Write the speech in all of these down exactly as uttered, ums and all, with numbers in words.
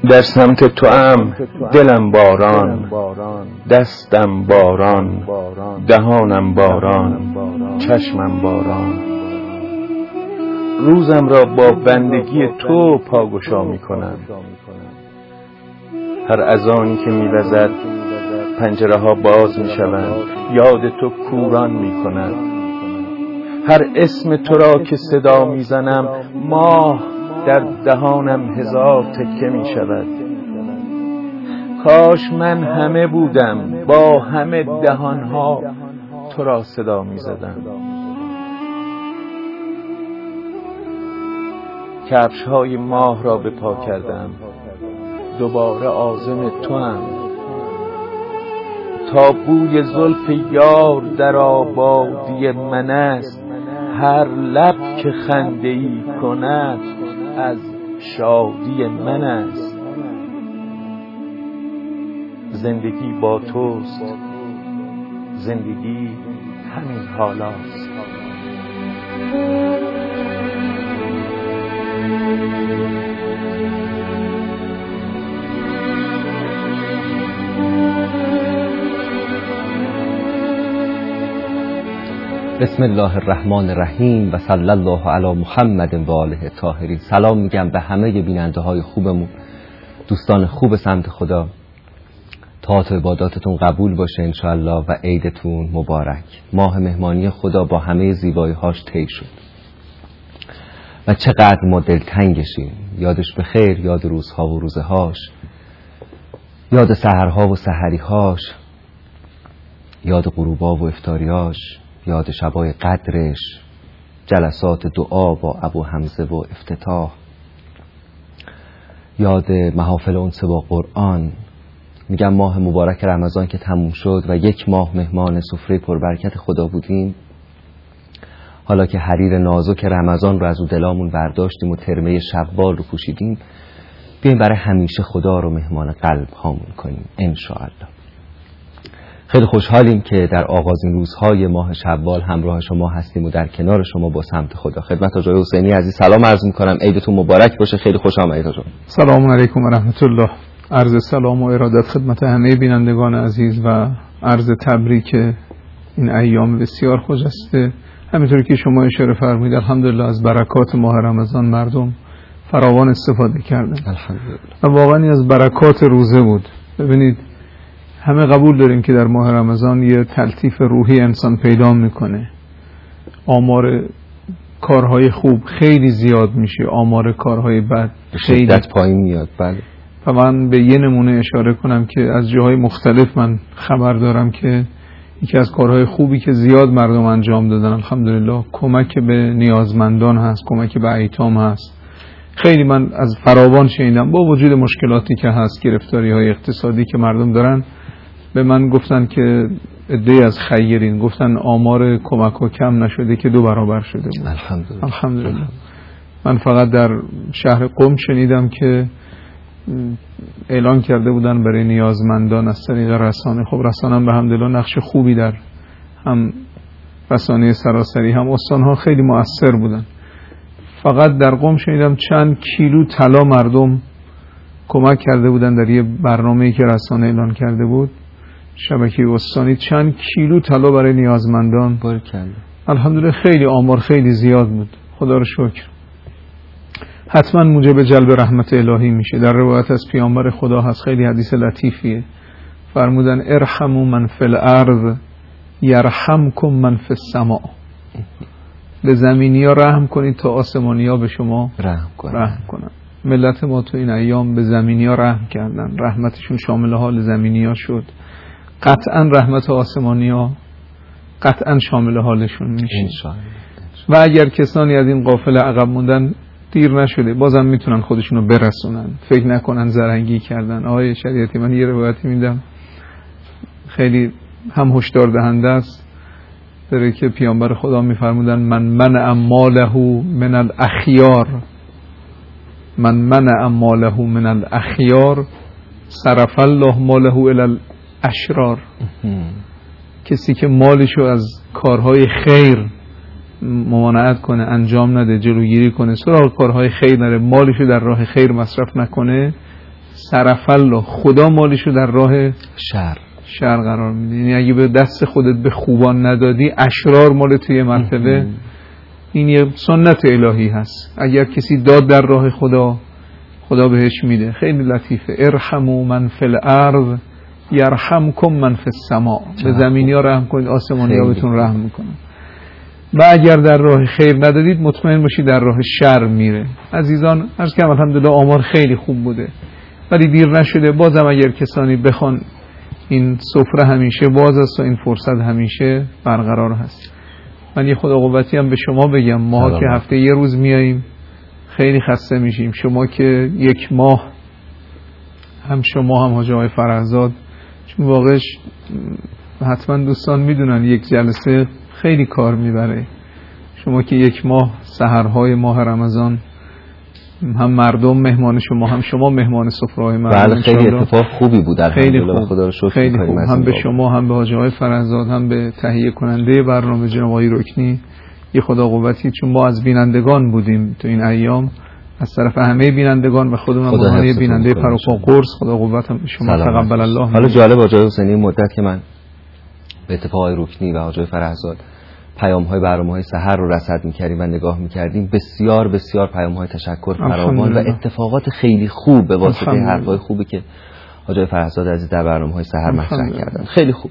در سمت تو ام دلم باران، دستم باران، دهانم باران، چشمم باران. روزم را با بندگی تو پاگشا می کنم. هر اذانی که می وزد پنجره ها باز می شوند، یاد تو کوران می کند. هر اسم تو را که صدا می زنم ماه در دهانم هزار تکه می شود. کاش من همه بودم با همه دهانها تو را صدا می زدم. کفش های ماه را به پا کردم، دوباره عازم تو هم. تا بوی زلف یار در آبادی من است، هر لب که خنده ای کند از شادی من است. زندگی با توست، زندگی همین حالاست. بسم الله الرحمن الرحیم و صلی الله علی محمد و آله الطاهرین. سلام میگم به همه بیننده های خوبمون، دوستان خوب سمت خدا. طاعت و عباداتتون قبول باشه انشاءالله و عیدتون مبارک. ماه مهمانی خدا با همه زیبایی هاش طی شد و چقدر ما دلتنگشیم. یادش به خیر، یاد روزها و روزه هاش، یاد سحرها و سحری هاش، یاد غروبا و افطاریاش، یاد شبای قدرش، جلسات دعا با ابو حمزه و افتتاح، یاد محافل انس با قرآن. میگم ماه مبارک رمضان که تموم شد و یک ماه مهمان سفره پربرکت خدا بودیم، حالا که حریر نازک رمضان رو از او دلامون برداشتیم و ترمه شوال رو پوشیدیم، بیاییم برای همیشه خدا رو مهمان قلب هامون کنیم انشاءالله. خیلی خوشحالیم که در آغازین روزهای ماه شوال همراه شما هستیم و در کنار شما با سمت خدا. خدمت آقای حسینی عزیز سلام عرض می‌کنم. عیدتون مبارک باشه. خیلی خوش آمدید آقا. سلام علیکم و رحمت الله. عرض سلام و ارادت خدمت همه بینندگان عزیز و عرض تبریک این ایام بسیار خجسته. همینطوری که شما اشاره فرمودید الحمدلله از برکات ماه رمضان مردم فراوان استفاده کردن. الحمدلله. و واقعا از برکات روزه بود. ببینید همه قبول داریم که در ماه رمضان یه تلطیف روحی انسان پیدا میکنه. آمار کارهای خوب خیلی زیاد میشه، آمار کارهای بد خیلی پایین میاد. بله. و من به یه نمونه اشاره کنم که از جاهای مختلف من خبر دارم که یکی از کارهای خوبی که زیاد مردم انجام دادن الحمدلله کمک به نیازمندان هست، کمک به ایتام هست. خیلی من از فراوان شنیدم با وجود مشکلاتی که هست، گرفتاری های اقتصادی که مردم دارن، به من گفتن که عده‌ای از خیرین گفتن آمار کمک ها کم نشده که دو برابر شده بود. الحمدلله. الحمدلله. من فقط در شهر قم شنیدم که اعلان کرده بودن برای نیازمندان از طریق رسانه. خب رسانه هم به الحمدلله نقش خوبی در هم رسانه سراسری هم استانها خیلی مؤثر بودن. فقط در قم شنیدم چند کیلو طلا مردم کمک کرده بودن در یه برنامه‌ای که رسانه اعلان کرده بود، شبکه استانی، چند کیلو طلا برای نیازمندان. بارکالله. الحمدلله خیلی آمار خیلی زیاد بود. خدا رو شکر. حتما موجب جلب رحمت الهی میشه. در روایت از پیامبر خدا هست، خیلی حدیث لطیفیه، فرمودن ارحموا من فی الارض یرحمکم من فی السماء. به زمینی ها رحم کنید تا آسمانی ها به شما رحم کنن. رحم کنن. ملت ما تو این ایام به زمینی ها رحم کردن، رحمتشون شامل حال زمینی ها شد. قطعا رحمت آسمانی ها قطعا شامل حالشون میشه انشاءالله. و اگر کسانی از این قافله عقب موندن دیر نشده، بازم میتونن خودشونو برسونن، فکر نکنن زرنگی کردن. آقای شریعتی من یه روایتی میدم خیلی هم هشدار دهنده است، داره که پیامبر خدا میفرمودن من منع ماله من الاخیار، من منع ماله من الاخیار صرف الله ماله الی الاشرار. کسی که مالشو از کارهای خیر ممانعت کنه، انجام نده، جلوگیری کنه، سراغ کارهای خیر نره، مالشو در راه خیر مصرف نکنه، صرف الله، خدا مالشو در راه شر شر قرار میده. یعنی اگه به دست خودت به خوبان ندادی، اشرار مال توی مرتبه. این یه سنت الهی هست، اگر کسی داد در راه خدا، خدا بهش میده. خیلی لطیفه. ارحموا من فی الارض یرحمکم من فی السماء. به زمینی ها رحم کنید، آسمانی ها بهتون رحم میکنن. و اگر در راه خیر ندادید، مطمئن باشید در راه شر میره. عزیزان عرض کنم الحمدلله آمار خیلی خوب بوده، ولی دیر نشده. بازم اگر کسانی بخوان، این سفره همیشه باز است و این فرصت همیشه برقرار هست. من یه خدا قوتی هم به شما بگم، ما که هفته یه روز میاییم خیلی خسته میشیم. شما که یک ماه، هم شما هم حاج آقای فرهزاد، چون واقعش حتما دوستان میدونن یک جلسه خیلی کار میبره. شما که یک ماه سحرهای ماه رمضان، هم مردم مهمان شما، هم شما مهمان سفره‌های مردم. بله خیلی اتفاق خوبی بود الحمدلله، خدا رو شکر. خیلی خوب. هم به شما، هم به حاج آقای فرهزاد، هم به تهیه کننده برنامه جناب آقای رکنی یه خدا قوتی، چون ما از بینندگان بودیم تو این ایام، از طرف همه بینندگان و خودمون به بیننده پروپا قرص. خدا قوت هم شما تقبل الله. حالا جالب حاج آقای حسینی، مدت که من به اتفاق آقای رکنی و حاج آقای فرهزاد پیام‌های برنامه‌های سحر رو رصد می‌کردیم و نگاه می‌کردیم، بسیار بسیار پیام‌های تشکر فراوان و اتفاقات خیلی خوب به واسطه حرف‌های خوبی که حاج آقای فرهزاد عزیز در برنامه‌های سحر مطرح کردن. خیلی خوب.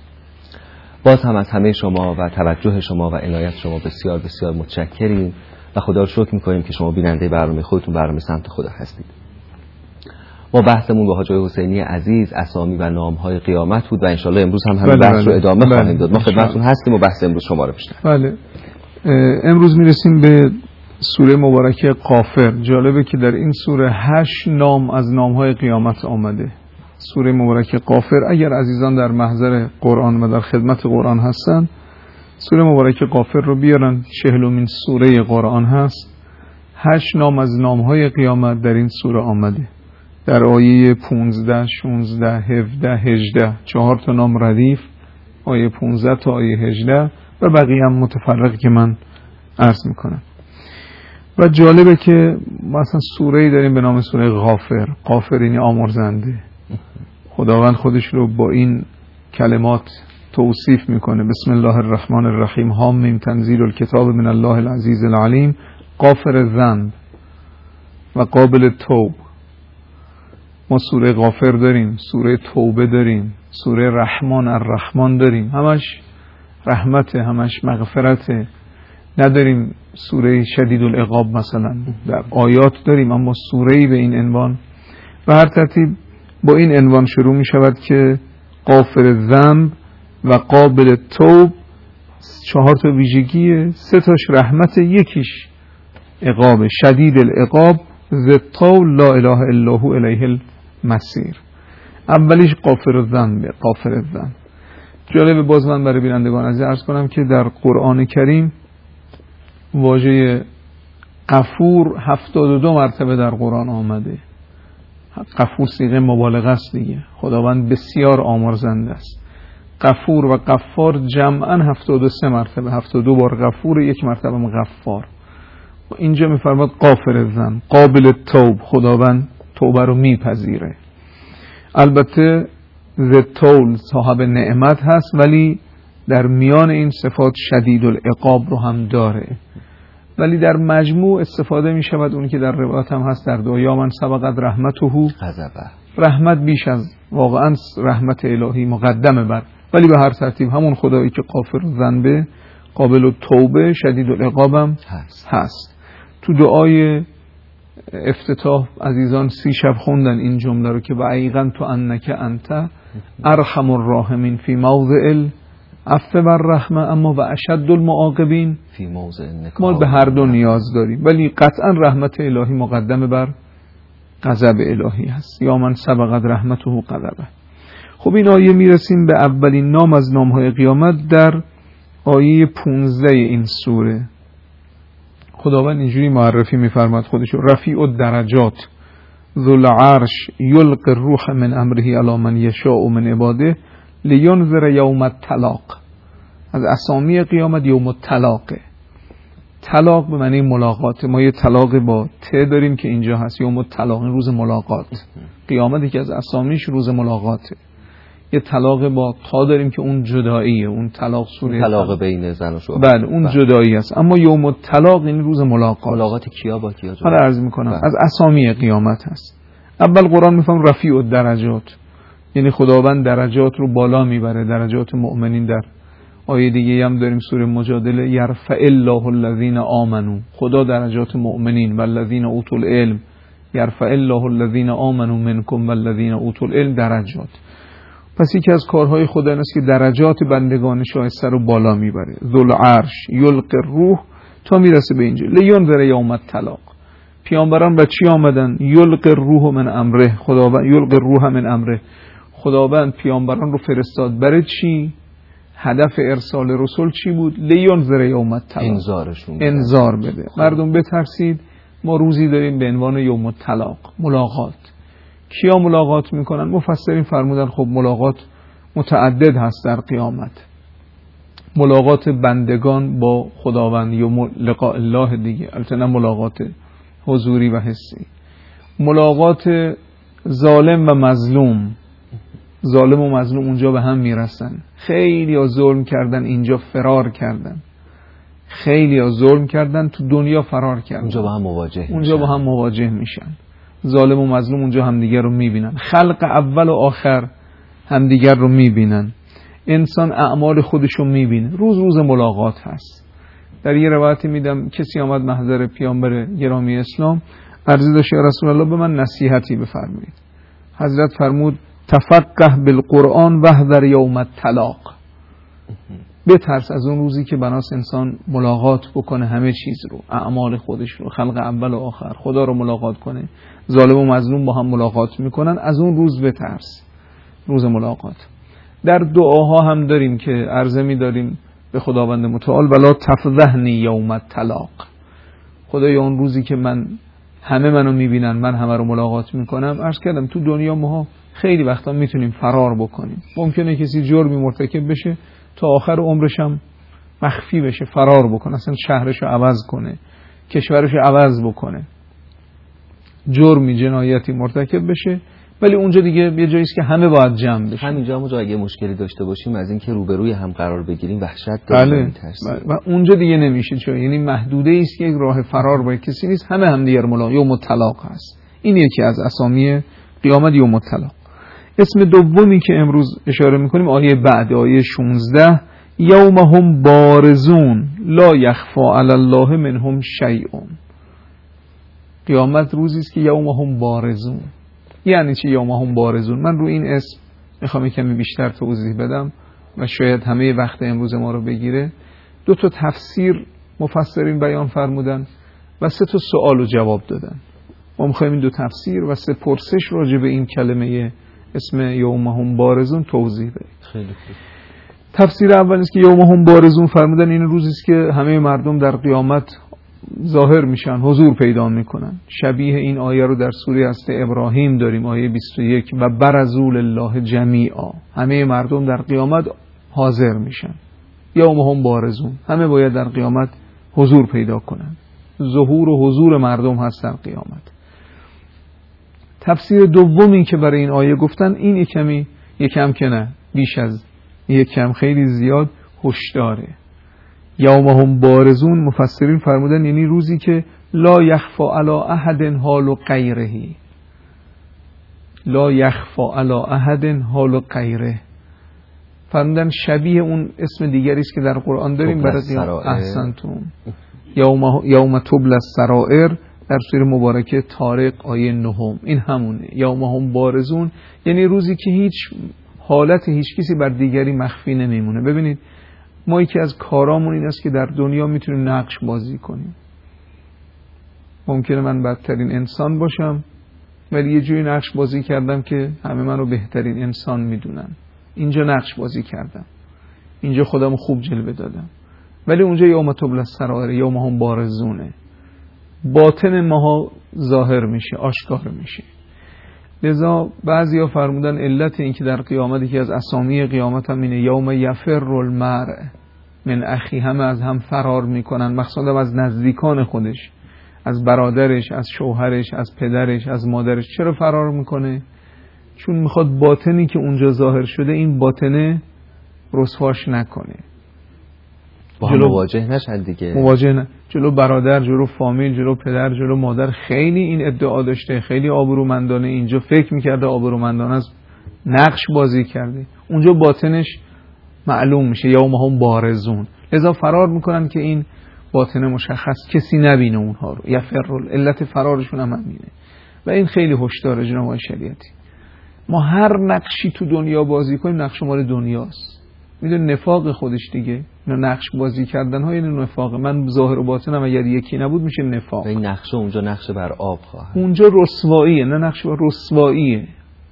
باز هم از همه شما و توجه شما و عنایت شما بسیار بسیار متشکریم و خدا رو شکر می‌کنیم که شما بیننده برنامه خودتون، برنامه سمت خدا هستید. ما بحثمون با حاج آقای حسینی عزیز اسامی و نام‌های قیامت بود و انشالله امروز هم همین بحث رو ادامه بله خواهیم داد. ما خدمتتون هستیم و بحث امروز شما رو بشنویم. بله. امروز میرسیم به سوره مبارکه غافر. جالبه که در این سوره هشت نام از نام‌های قیامت آمده. سوره مبارکه غافر، اگر عزیزان در محضر قرآن و در خدمت قرآن هستن، سوره مبارکه غافر رو بیارن. چهلمین سوره قرآن هست. هشت نام از نام‌های قیامت در این سوره آمده. در آیه پونزده، شونزده، هفده، هجده، چهار تا نام ردیف، آیه پونزده تا آیه هجده و بقیه هم متفرق که من عرض میکنم. و جالبه که مثلا سوره‌ای داریم به نام سوره غافر. غافر یعنی آمرزنده. خداوند خودش رو با این کلمات توصیف میکنه. بسم الله الرحمن الرحیم، حامیم تنزیل الکتاب من الله العزیز العلیم، غافر الذنب و قابل التوب. ما سوره غافر داریم، سوره توبه داریم، سوره رحمان الرحمن داریم، همش رحمته، همش مغفرته. نداریم سوره شدید العقاب مثلا، در آیات داریم، اما سوره‌ای به این عنوان و هر ترتیب با این عنوان شروع می شود که غافر الذنب و قابل توب. چهار تا ویژگی، سه تاش رحمت، یکیش عقاب. شدید العقاب، ذی الطول، لا اله الا هو الیه المصیر. اولیش غافر الذنب. غافر الذنب جالب. باز من برای بینندگان عزیز عرض کنم که در قرآن کریم واژه غفور هفتاد و دو مرتبه در قرآن آمده. غفور صیغه مبالغه است دیگه. خداوند بسیار آمرزنده است. غفور و غفار جمعاً هفتاد و سه مرتبه، هفتاد و دو بار غفور، یک مرتبه غفار. اینجا می‌فرماد غافر الذنب، قابل توب، خداوند توبه رو میپذیره. البته ذی الطول صاحب نعمت هست، ولی در میان این صفات شدید العقاب رو هم داره. ولی در مجموع استفاده می شود اونی که در روایت هم هست در دعا من سبقت رحمته غضبه، رحمت بیش از واقعا رحمت الهی مقدمه بر. ولی به هر ترتیب همون خدایی که غافر الذنب، قابل التوبه، شدید العقاب هم هست. هست. تو دعای افتتاح عزیزان سی شب خوندن این جمله رو که و ایقن تو انک انت ارحم الراحمین فی موضع العفو و الرحمه، اما و اشد المعاقبین فی موضع النکال. ما به هر دو نیاز داریم، ولی قطعا رحمت الهی مقدمه بر غضب الهی هست. یا من سبقت رحمته غضبه. خب این آیه میرسیم به اولین نام از نامهای قیامت در آیه پونزده این سوره. خداوند اینجوری معرفی میفرماد خودشو: رفیع الدرجات ذو العرش یلقی الروح من امره علی من یشاء من عباده لینذر یوم التلاق. از اسامی قیامت یوم التلاقه. طلاق به معنی ملاقات. ما یه طلاق با ت داریم که اینجا هست، یوم الطلاق، این روز ملاقات. قیامت که از اسامیش روز ملاقاته. یه طلاق با تا داریم که اون جداییه، اون طلاق سوره طلاق, طلاق بین زن و شوهر. بله اون جدایی است. اما یوم الطلاق این روز ملاقات. ملاقات کیا با کیا؟ حالا عرض میکنم بله. از اسامی قیامت هست. اول قرآن میفهم رفیع الدرجات، یعنی خداوند درجات رو بالا میبره، درجات مؤمنین. در آیه دیگه هم داریم سوره مجادله، یرفع الله الذین آمنو، خدا درجات مؤمنین، والذین اوتوا العلم، یرفع الله الذین آمنو منکم والذین اوتوا العلم درجات. پس یکی از کارهای خدا این است که درجات بندگان شایسته رو بالا میبره. ذل عرش یلقی الروح تا میرسه به اینجا لینذر یوم الطلاق. پیامبران به چی آمدن؟ یلقی الروح من امره، خداوند یلقی الروح من امره، خداوند پیامبران رو فرستاد برای چی؟ هدف ارسال رسول چی بود؟ لینذر یوم الطلاق، انذارشون انذار بده خب. مردم بترسید. ما روزی داریم به عنوان یوم الطلاق، ملاقات. کیا ملاقات میکنن؟ مفسرین فرمودن خب ملاقات متعدد هست در قیامت. ملاقات بندگان با خداوند یا لقاء الله دیگه، البته نه ملاقات حضوری و حسی. ملاقات ظالم و مظلوم، ظالم و مظلوم اونجا به هم میرسن. خیلی ها ظلم کردن اینجا فرار کردن، خیلی ها ظلم کردن تو دنیا فرار کردن، اونجا با هم مواجه اونجا با هم مواجه میشن. ظالم و مظلوم اونجا همدیگر رو میبینن، خلق اول و آخر همدیگر رو میبینن، انسان اعمال خودش رو میبینه. روز روز ملاقات هست. در یه روایتی میدم کسی آمد محضر پیامبر گرامی اسلام، عرض داشت یا رسول الله به من نصیحتی بفرمایید. حضرت فرمود تفقه بالقرآن واحذر یوم الطلاق. بترس از اون روزی که بناس انسان ملاقات بکنه همه چیز رو، اعمال خودش رو، خلق اول و آخر، خدا رو ملاقات کنه. ظالم و مظلوم با هم ملاقات میکنن، از اون روز بترس، روز ملاقات. در دعاها هم داریم که عرضه می‌داریم به خداوند متعال ولا تفضحنی یوم الطلاق. خدایا اون روزی که من همه منو میبینن، من همه رو ملاقات میکنم. عرض کردم تو دنیا ما خیلی وقتا میتونیم فرار بکنیم. ممکنه کسی جرمی مرتکب بشه تا آخر عمرش هم مخفی بشه، فرار بکنه، اصلا شهرش رو عوض کنه، کشورش رو عوض بکنه، جرمی جنایتی مرتکب بشه، ولی اونجا دیگه یه جایی است که همه باید جمع بشن. همینجا ما اگه مشکلی داشته باشیم از اینکه روبروی هم قرار بگیریم وحشت داریم، بله. و اونجا دیگه نمیشه، چون یعنی محدوده است که یک راه فرار با کسی نیست، همه هم دیگر ملاقات. یوم الطلاق هست. این یکی از اسامی قیامت، یوم الطلاق. اسم دومی که امروز اشاره میکنیم آیه بعد، آیه شانزده، یومهم بارزون لا یخفی علی الله منهم شیء. قیامت روزی است که یومهم بارزون. یعنی چی یومهم بارزون؟ من رو این اسم میخوام کمی بیشتر توضیح بدم و شاید همه وقت امروز ما رو بگیره. دو تا تفسیر مفسرین بیان فرمودن و سه تا سوال و جواب دادن. ما میخوایم این دو تفسیر و سه پرسش راجع به این کلمه اسم یومهم بارزون توضیح بدیم. خیلی خوب. تفسیر اول است که یومهم بارزون فرمودن این روزی است که همه مردم در قیامت ظاهر میشن، حضور پیدا میکنن. شبیه این آیه رو در سوره است ابراهیم داریم، آیه بیست و یک، و برزوا لله جمیعا. همه مردم در قیامت حاضر میشن. یومهم بارزون، همه باید در قیامت حضور پیدا کنن. ظهور و حضور مردم هست در قیامت. تفسیر دومی که برای این آیه گفتن این یکمی یکم که نه بیش از یکم خیلی زیاد هشداره. یومهم بارزون مفسرین فرمودن یعنی روزی که لا یخفی علی احد حال غیره، لا یخفی علی احد حال غیره. فرمودن شبیه اون اسم دیگری است که در قرآن داریم برای احسنتم، یوم یوم تبلی السرائر در سوره مبارکه طارق آیه نهم. این همونه یومهم بارزون، یعنی روزی که هیچ حالت هیچ کسی بر دیگری مخفی نمیمونه. ببینید ما یکی از کارامون این است که در دنیا میتونیم نقش بازی کنیم. ممکنه من بدترین انسان باشم ولی یه جوری نقش بازی کردم که همه منو بهترین انسان میدونن. اینجا نقش بازی کردم، اینجا خودمو خوب جلوه دادم، ولی اونجا یوم تبلی السرائر، یومهم بارزونه، باطن ماها ظاهر میشه، آشکار میشه. لذا بعضیا فرمودن علت این که در قیامت یکی از اسامی قیامت هم اینه یوم یفر المرء من اخی، همه از هم فرار میکنن، مخصوصا از نزدیکان خودش، از برادرش، از شوهرش، از پدرش، از مادرش. چرا فرار میکنه؟ چون میخواد باطنی که اونجا ظاهر شده این باطنه رسواش نکنه، با هم مواجه نشن دیگه. مواجه نه. جلو برادر، جلو فامیل، جلو پدر، جلو مادر خیلی این ادعا داشته، خیلی آبرومندانه اینجا فکر میکرده آبرومندانه از نقش بازی کرده، اونجا باطنش معلوم میشه، یا هم بارزون. لذا فرار میکنن که این باطنه مشخص کسی نبینه اونها رو. یفرل، علت فرارشون هم همینه. و این خیلی هشدار جناب آقای شریعتی. ما هر نقشی تو دنیا بازی کنیم نقش مال دنیاست. میدون نفاق خودش دیگه، نقش بازی کردن های این نفاق. من ظاهر و باطنم اگر یکی نبود میشه نفاق. این نقش اونجا نقش بر آب خواهد، اونجا رسواییه، نه نقش بر رسواییه.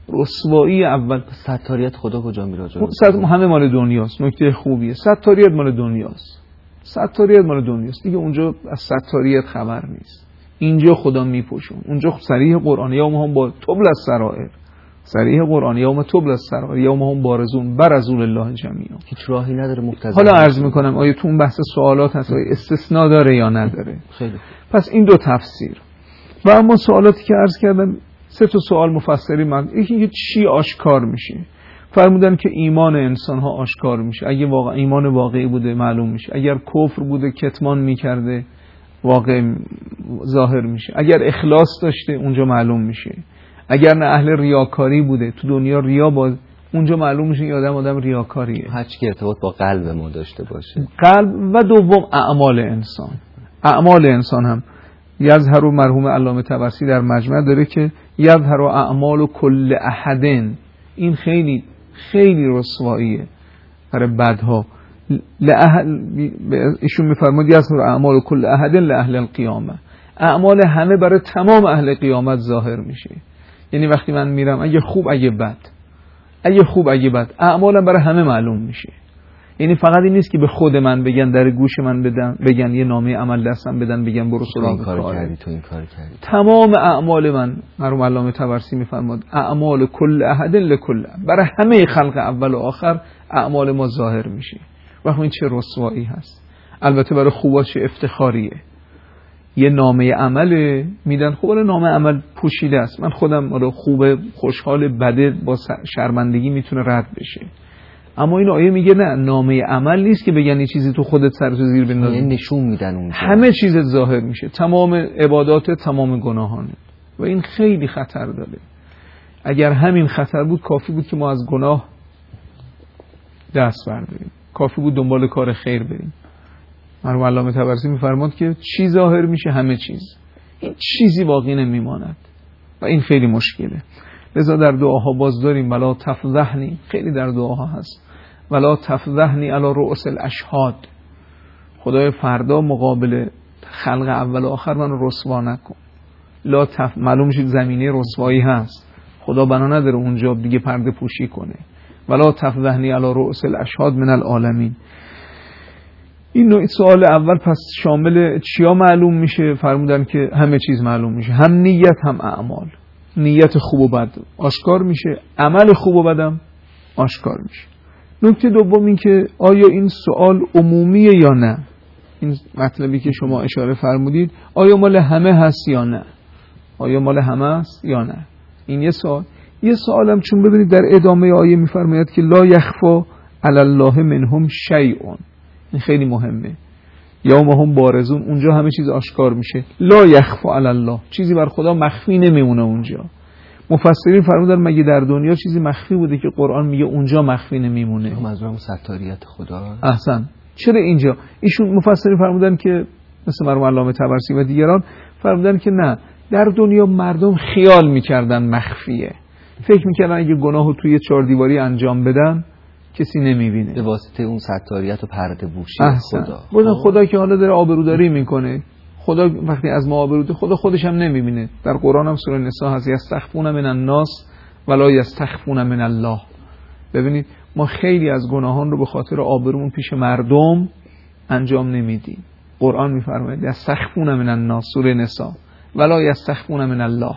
رسوایی اول. ستاریت خدا کجا میره؟ ست همه مال دنیاست. نکته خوبیه، ستاریت مال دنیاست. ستاریت مال دنیاست دیگه. اونجا از ستاریت خبر نیست. اینجا خدا میپوشون. اونجا صریح قرآنی ها هم با طبل السرائر، صریح قرآنی یوم تبلی السرائر یوم هم بارزون برزول الله جمیعا. هیچ راهی نداره مقتضا. حالا عرض میکنم آیا تو اون بحث سوالات هست آیا استثناء داره یا نداره؟ خیلی. پس این دو تفسیر. و اما سوالاتی که عرض کردم سه تا سوال مفسری من، یکی که چی آشکار میشه. فرمودن که ایمان انسان ها آشکار میشه اگه واقع ایمان واقعی بوده معلوم میشه، اگر کفر بوده کتمان میکرده واقع ظاهر میشه، اگر اخلاص داشته اونجا معلوم میشه، اگر نه اهل ریاکاری بوده تو دنیا ریا باز اونجا معلوم میشه که آدم آدم ریاکاریه. هرچی که ارتباط با قلب ما داشته باشه، قلب و دوم اعمال انسان. اعمال انسان هم یظهر مرحوم علامه طبرسی در مجمع داره که یظهر اعمال کل احدن. این خیلی خیلی رسواییه برای بدها. لأهل ایشون میفرماد یظهر اعمال کل احدن لاهل القیامه. اعمال همه برای تمام اهل قیامت ظاهر میشه. یعنی وقتی من میرم اگه خوب اگه بد، اگه خوب اگه بد، اعمالم برای همه معلوم میشه. یعنی فقط این نیست که به خود من بگن در گوش من بدن بگن یه نامه عمل دستم بدن بگن برو سراغ کار کردی تو این کار کردی. تمام اعمال من، مرحوم علامه طبرسی میفرماد اعمال کل احد لکل، برای همه خلق اول و آخر اعمال ما ظاهر میشه. و این چه رسوایی هست. البته برای خوبا چه افتخاریه. یه نامه عمل میدن، خب ولی نامه عمل پوشیده است. من خودم حالا خوبه خوشحال بده با شرمندگی میتونه رد بشه. اما این آیه میگه نه، نامه عمل نیست که بگن یه چیزی تو خودت سر تو زیر بندازی، نشون میدن اونجا همه چیزت ظاهر میشه، تمام عبادات، تمام گناهانت. و این خیلی خطر داره. اگر همین خطر بود کافی بود که ما از گناه دست برداریم، کافی بود دنبال کار خیر بریم. مرحوم علامه طبرسی میفرماد که چی ظاهر میشه؟ همه چیز. این چیزی باقی نمیماند و این خیلی مشکله. لذا در دعاها باز داریم ولا تفضحنی، خیلی در دعاها هست، ولا تفضحنی علی رؤوس الاشهاد. خدای فردا مقابل خلق اول و آخر من رسوا نکن. لا تف... معلوم شد زمینه رسوایی هست، خدا بنا نداره اونجا دیگه پرده پوشی کنه. ولا تفضحنی علی رؤوس الاشهاد من العالمین. این نوع سوال اول پس شامل چیا معلوم میشه؟ فرمودن که همه چیز معلوم میشه، هم نیت هم اعمال. نیت خوب و بد آشکار میشه، عمل خوب و بدم آشکار میشه. نکته دوم این که آیا این سوال عمومیه یا نه؟ این مطلبی که شما اشاره فرمودید آیا مال همه هست یا نه؟ آیا مال همه هست یا نه؟ این یه سوال. یه سوالم چون ببینید در ادامه آیه میفرماید که لا یخفا علی الله منهم شیء. این خیلی مهمه. یا ما هم بارزون، اونجا همه چیز آشکار میشه. لا یخفا علی الله، چیزی بر خدا مخفی نمیمونه اونجا. مفسرین فرمودن مگه در دنیا چیزی مخفی بوده که قرآن میگه اونجا مخفی نمیمونه؟ منظورم ستاریت خدا. احسن. چرا اینجا؟ ایشون مفسرین فرمودن که مثل مرحوم علامه طبرسی و دیگران فرمودن که نه، در دنیا مردم خیال میکردن مخفیه، فکر میکردن اگه گناهو توی چهار دیواری انجام بدن کسی نمیبینه، به واسطه اون ستاریت و پرده بوشی خدا. بودن خدا که حالا داره آبروداری میکنه، خدا وقتی از ما آبروده خدا خودش هم نمیبینه. در قرآن هم سوره نساء هست یستخفون من الناس ولا یستخفون من الله. ببینید ما خیلی از گناهان رو به خاطر آبرومون پیش مردم انجام نمیدیم. قرآن میفرماید یستخفون من الناس سوره نساء ولا یستخفون من الله.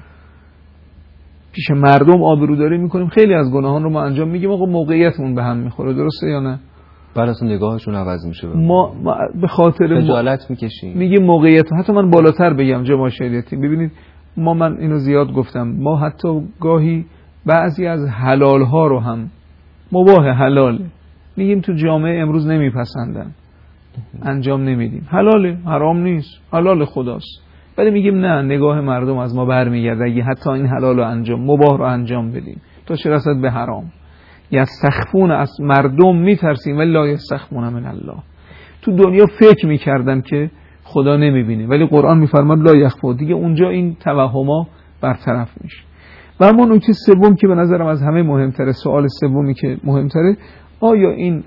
پیش مردم آبروداری میکنیم، خیلی از گناهان رو ما انجام میگیم آقا موقعیتمون به هم میخوره. درسته یا نه؟ بعد اصلا نگاهشون عوض میشه. ما, ما به خاطر خجالت میکشیم. میگه موقعیت، حتی من بالاتر بگم جماعت شریعتی، ببینید ما، من اینو زیاد گفتم، ما حتی گاهی بعضی از حلال ها رو هم، مباح حلال میگیم تو جامعه امروز نمیپسندن، انجام نمیدیم. حلاله، حرام نیست، حلال خداست، ولی میگیم نه، نگاه مردم از ما برمیگرده اگه حتی این حلال رو انجام، مباح رو انجام بدیم تا چه رسد به حرام. یستخفون، از مردم میترسیم ولی لا یستخفون من الله. تو دنیا فکر میکردن که خدا نمیبینه، ولی قرآن میفرماد لا یخفون، دیگه اونجا این توهما برطرف میشه. و اما نکته سوم که به نظرم از همه مهمتره، سوال سومی که مهمتره، آیا این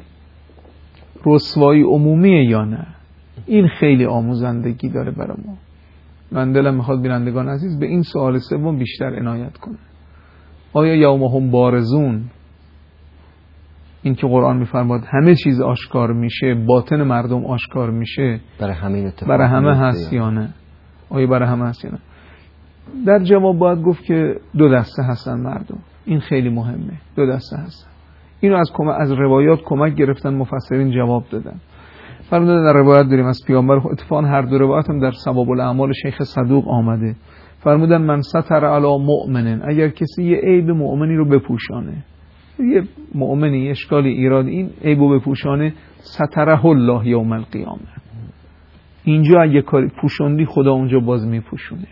رسوایی عمومیه یا نه؟ این خیلی آموزندگی داره برای ما. من دلم میخواد بینندگان عزیز به این سوال سوم بیشتر عنایت کنه. آیا یومهم بارزون، این که قرآن میفرماد همه چیز آشکار میشه، باطن مردم آشکار میشه، برای همه این اتفاق برای همه هست یا نه؟ آیا برای همه هست یا نه؟ در جواب باید گفت که دو دسته هستن مردم. این خیلی مهمه، دو دسته هستن. اینو از کمک از روایات کمک گرفتن مفسرین جواب دادن. فرمودن در روایت داریم از پیامبر، اتفاقا هر دو روایت هم در ثواب الاعمال شیخ صدوق آمده، فرمودن من ستر علی مؤمن، اگر کسی یه عیب مؤمنی رو بپوشانه، یه مؤمنی اشکالی ایراد این عیبو بپوشانه، ستره الله یوم القیامه، اینجا اگه کاری پوشاندی خدا اونجا باز میپوشونه.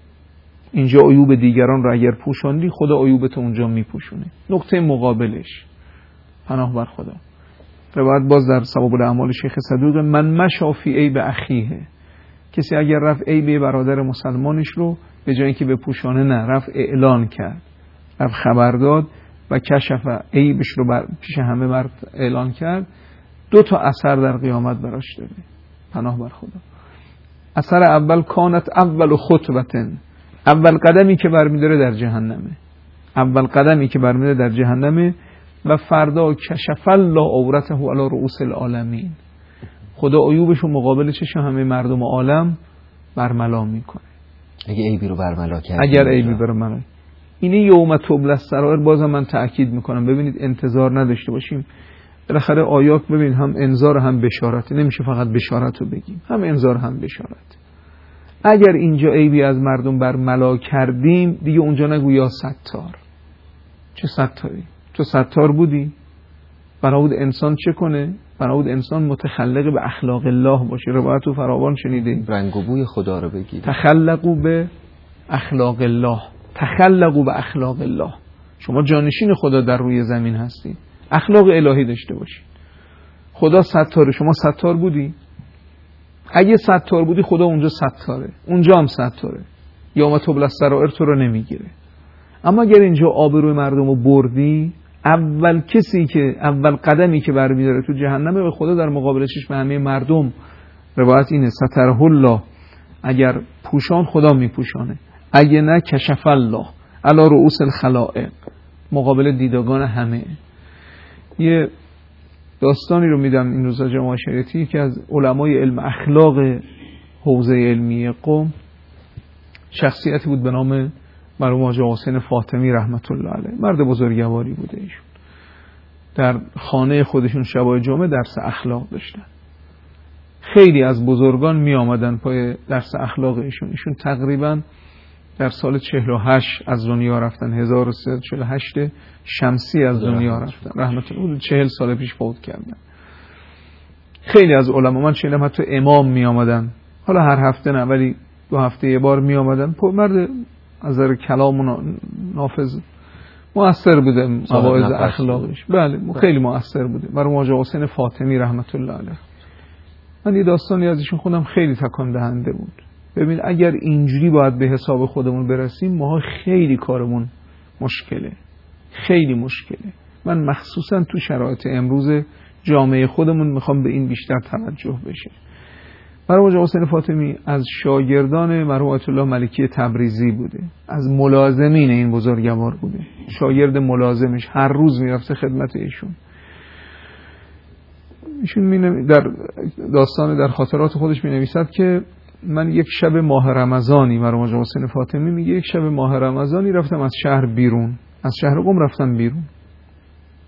اینجا عیوب دیگران رو اگر پوشاندی خدا عیوبت اونجا میپوشونه. نقطه مقابلش پناه بر خدا. روایت باز در ثواب الاعمال شیخ صدوق، من مشا فی عیب اخیه، کسی اگر رفت عیب برادر مسلمانش رو به جایی که به پوشانه، نه، رفت اعلان کرد، رفت خبر داد و کشف عیبش رو بر پیش همه مرد اعلان کرد، دو تا اثر در قیامت براش داره. پناه بر خدا. اثر اول، کانت اول خطوتن، اول قدمی که برمی‌داره در جهنمه، اول قدمی که برمی‌داره در جهنمه و فردا کشف الله عورته علی رؤوس العالمین، خدا عیوبش رو مقابل چشم همه مردم عالم برملا میکنه. اگه عیبی رو برملا کرد، اگر عیبی برملا، اینه یوم تبلی السرائر. بازم من تأکید میکنم، ببینید انتظار نداشته باشیم. بالاخره آیات ببین هم انذار هم بشارت، نمیشه فقط بشارت رو بگیم، هم انذار هم بشارت. اگر اینجا عیبی از مردم برملا کردیم، دیگه اونجا نگو یا ستار. چه ستاری؟ تو ستار بودی؟ بنا بود انسان چه کنه؟ بنا بود انسان متخلق به اخلاق الله باشه. روایت و فراوان شنیدید، رنگ و بوی خدا رو بگید. تخلقوا به اخلاق الله، تخلقوا به اخلاق الله. شما جانشین خدا در روی زمین هستید، اخلاق الهی داشته باشید. خدا ستاره، شما ستار بودی؟ اگه ستار بودی خدا اونجا ستاره، اونجا هم ستاره، یوم تبلی السرائر تو رو نمیگیره. اما اگر اینجا آبروی مردم رو بردی، اول کسی که اول قدمی که برمی‌داره تو جهنمه، به خدا در مقابلش به همه مردم، روایت اینه ستره الله، اگر پوشان خدا میپوشانه، اگه نه کشف الله علی رؤوس الخلائق، مقابل دیدگان همه. یه داستانی رو میدم این روزا جماعت شریعتی که از علمای علم اخلاق حوزه علمی قم، شخصیتی بود به نام مرحوم حاجی حسین فاطمی رحمت الله علیه، مرد بزرگواری بوده ایشون. در خانه خودشون شبای جمعه درس اخلاق داشتن. خیلی از بزرگان می آمدن پای درس اخلاق ایشون. ایشون تقریبا در سال چهل و هشت از دنیا رفتن، هزار و سیصد و چهل و هشت شمسی از دنیا رفتن رحمت الله، چهل سال پیش فوت کردن. خیلی از علما، من شنیدم حتی امام می آمدن، حالا هر هفته نه ولی دو هفته یه بار می آمدن. مرد از نظر کلام نافذ مؤثر بوده، مواعظ اخلاقش بله خیلی مؤثر بوده. مرحوم حاجی حسین فاطمی رحمت الله علیه، من یه داستانی از ایشون خودم خیلی تکان دهنده بود. ببین اگر اینجوری باید به حساب خودمون برسیم، ما خیلی کارمون مشکله، خیلی مشکله. من مخصوصا تو شرایط امروز جامعه خودمون میخوام به این بیشتر توجه بشه. مرحوم حاجی حسین فاطمی از شاگردان مرحوم آیت الله ملکی تبریزی بوده، از ملازمین این بزرگوار بوده، شاگرد ملازمش، هر روز میرفته خدمت ایشون. ایشون می در داستان در خاطرات خودش می نویسد که من یک شب ماه رمضانی، مرحوم حاجی حسین فاطمی میگه یک شب ماه رمضانی رفتم از شهر بیرون، از شهر قم رفتم بیرون،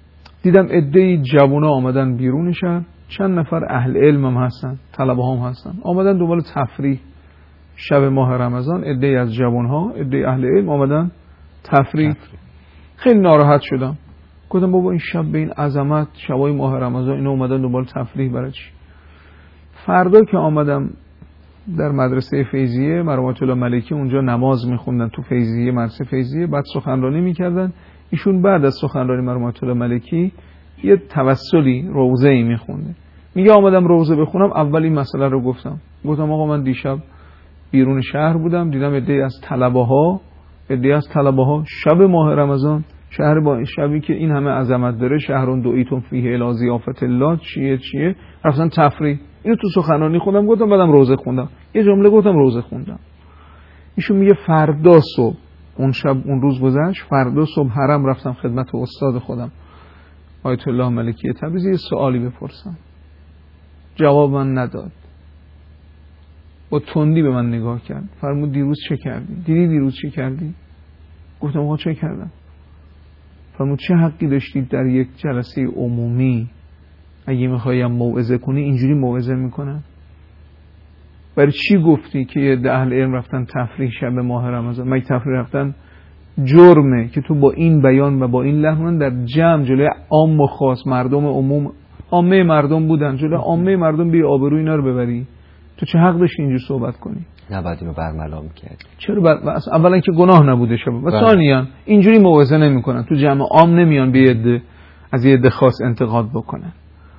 دیدم عده‌ای جوونا آمدن بیرون شهر، چند نفر اهل علم هم هستن، طلبه هم هستن، آمدن دنبال تفریح. شب ماه رمضان عده‌ای از جوانها، عده‌ای اهل علم آمدن تفریح. خیلی ناراحت شدم، گفتم بابا این شب به این عظمت، شبای ماه رمضان اینا اومدن دنبال تفریح برای چی؟ فردا که آمدم در مدرسه فیضیه مرحوم الله ملکی اونجا نماز میخوندن تو فیضیه، مدرسه فیضیه، بعد سخنرانی میکردن. ایشون بعد از سخنرانی مرحوم الله ملکی یه توسلی روضه‌ای میخونده. میگه آمدم روضه بخونم، اول این مسئله رو گفتم. گفتم آقا من دیشب بیرون شهر بودم، دیدم عده‌ای از طلبه‌ها، عده‌ای از طلبه‌ها شب ماه رمضان، شهر با شبی که این همه عظمت داره، شهرون دویتون فیه الی ضیافت الله، چیه چیه، رفتن تفریح. اینو تو سخنرانی خودم گفتم، بعدم روزه خوندم. یه جمله گفتم روزه خوندم. ایشون میگه فردا صبح، اون شب اون روز گذشت، فردا صبح حرم رفتم خدمت استاد خودم آیت الله ملکی تبریزی یه سوالی بپرسم. جواب من نداد. با تندی به من نگاه کرد. فرمود دیروز چه کردی؟ دیدی دیروز چه کردی؟ گفتم آقا چه کردم؟ فرمود چه حقی داشتید در یک جلسه عمومی اگه میخوایم موعظه کنی اینجوری موعظه میکنن؟ برای چی گفتی که یه ده اهل علم رفتن تفریح شب ماه رمضان؟ مگه تفریح رفتن جرمه که تو با این بیان و با این لحن در جمع جلوی عام و خاص مردم عموم، عامه مردم بودن، جلوی عامه مردم بی آبرو اینا رو ببری؟ تو چه حق داشتی اینجور صحبت کنی؟ نباید اینو برملا میکردی. چرا ب... اولا که گناه نبوده شب و ثانیاً اینجوری موعظه نمیکنن، تو جمع عام نمیان به عده از یه عده خاص انتقاد بکنن.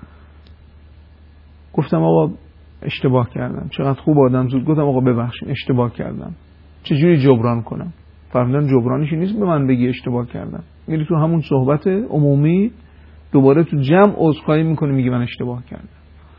گفتم آقا اشتباه کردم، چقدر خوب آدم زود. گفتم آقا ببخشید اشتباه کردم، چجوری جبران کنم؟ فرمودن جبرانیش نیست به من بگی اشتباه کردم، میری تو همون صحبت عمومی دوباره تو جمع عذرخواهی میکنی، میگی من اشتباه کردم.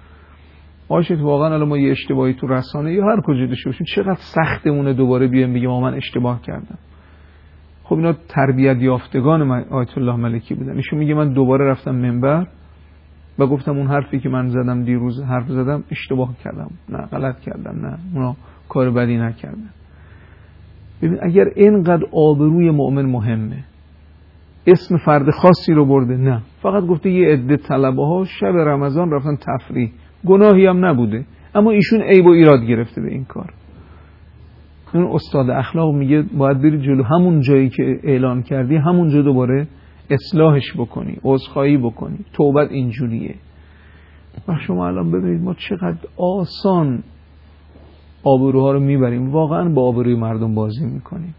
آشت واقعا الان ما یه اشتباهی تو رسانه یا هر کجا داشته باشیم چقدر سختمونه دوباره بیایم بگیم من اشتباه کردم. خب اینا تربیت یافتگان آیت الله ملکی بودن. ایشون میگه من دوباره رفتم منبر و گفتم اون حرفی که من زدم دیروز حرف زدم اشتباه کردم، نه غلط کردم، نه اونا کار بدی نکردن. ببین اگر اینقدر آبروی مؤمن مهمه، اسم فرد خاصی رو برده، نه فقط گفته یه عده طلبه ها شب رمضان رفتن تفریح، گناهی هم نبوده، اما ایشون عیب و ایراد گرفته به این کار. اون استاد اخلاق میگه باید بری جلو همون جایی که اعلان کردی همون جا دوباره اصلاحش بکنی، عذرخواهی بکنی. توبت اینجوریه. و شما الان ببینید ما چقدر آسان آبروها رو میبریم، واقعا با آبروی مردم بازی میکنیم.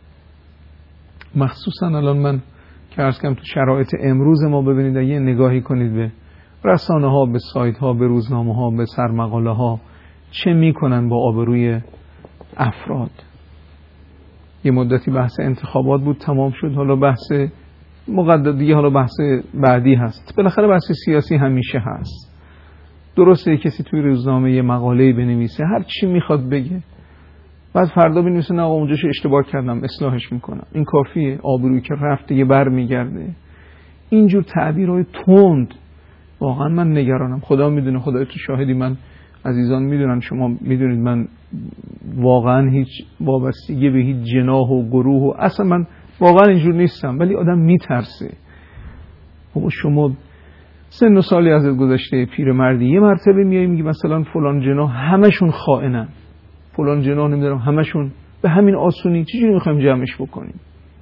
مخصوصا الان من که عرض کردم تو شرایط امروز ما، ببینید اگه نگاهی کنید به رسانه ها، به سایت ها، به روزنامه ها، به سرمقاله ها، چه میکنن با آبروی افراد. یه مدتی بحث انتخابات بود، تمام شد، حالا بحث مقدر دیگه، حالا بحث بعدی هست. بالاخره بحث سیاسی همیشه هست. درسته کسی توی روزنامه یه مقاله‌ای بنویسه، هر چی میخواد بگه، بعد فردا بنویسه نه اونجاش اشتباه کردم اصلاحش میکنم. این کافیه؟ آبرویی که رفت دیگه برمیگرده. اینجور تعبیرهای تند واقعا من نگرانم. خدا میدونه، خدای تو شاهدی، من عزیزان میدونن، شما میدونید من واقعا هیچ وابستگی به هیچ جناح و گروه و اصلا من واقعا اینجور نیستم، ولی آدم میترسه. بابا شما سن و سالی ازت گذشته، پیرمردی، یه مرتبه میای میگی مثلا فلان جناح همشون خائنن، فلان جناح نمیدونم همشون، به همین آسونی چجوری میخوایم جمعش بکنیم؟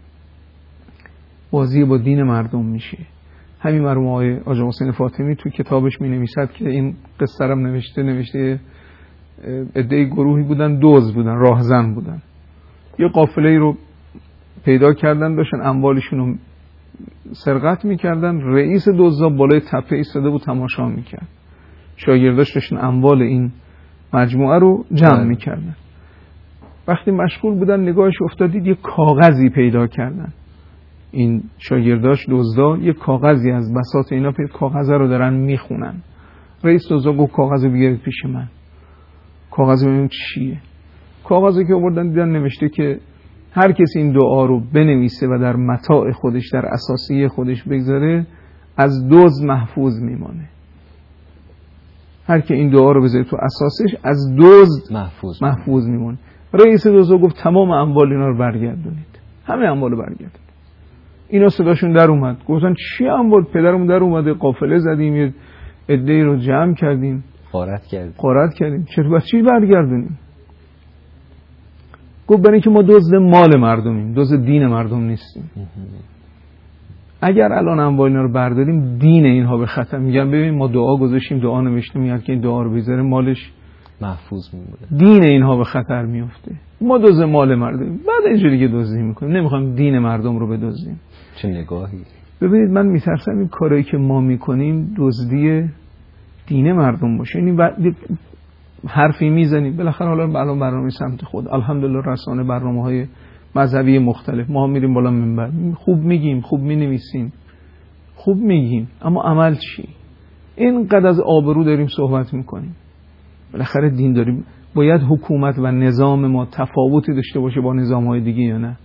بازی با دین مردم میشه. همین مرحوم آقای آقا حسین فاطمی تو کتابش می نویسد که این قصه رو نوشته نوشته عده گروهی بودن، دوز بودن، راهزن بودن، یه قافله رو پیدا کردن، داشتن اموالشون رو سرقت میکردن. رئیس دزدا بالای تپه ایستاده بود تماشا میکرد، شاگرداش داشتن اموال این مجموعه رو جمع میکردن. وقتی مشغول بودن نگاهش افتادید یه کاغذی پیدا کردن، این شاگرداش دزدا یه کاغذی از بساط اینا پیدا، کاغذ رو دارن میخونن. رئیس دزدا گفت کاغذ رو بیارید پیش من. کاغذ ببینیم چیه. کاغذی که آوردن دیدن نوشته که هر کسی این دعا رو بنویسه و در متاع خودش، در اساسی خودش بگذاره، از دزد محفوظ میمانه. هر که این دعا رو بذاره تو اساسش از دزد محفوظ, محفوظ میمونه. رئیس دزدا گفت تمام اموال اینا رو برگردونید، همه اموال رو برگردونید. اینا صداشون در اومد، گفتن چی اموال پدرمون در اومده، قافله زدیم، یه عده‌ای رو جمع کردیم، غارت کردیم غارت کردیم، چرا بس چی برگردونیم؟ گفت برای اینکه ما دزد مال مردمیم، دزد دین مردم نیستیم. اگر الان اموال اینا رو برداریم دین اینها به خطر. میگن ببین ما دعا گذاشتیم، دعا نوشته میاد که این دعا رو بذاره مالش محفوظ میمونه، دین اینها به خطر میفته. ما دزد مال مردم، بعد اینجوری که دزدی میکنیم، نمیخوایم دین مردم رو بدزدیم. چه نگاهی. ببینید من میترسم این کارایی که ما میکنیم دزدی دین مردم باشه. یعنی حرفی میزنیم بالاخره، حالا الان برنامه سمت خود الحمدلله رسانه برنامه‌های مذهبی مختلف، ما میریم بالا منبر، خوب میگیم، خوب مینویسیم، خوب میگیم، اما عمل چی؟ اینقدر از آبرو داریم صحبت میکنیم، بالاخره دین داریم. باید حکومت و نظام ما تفاوتی داشته باشه با نظام‌های دیگه یا نه؟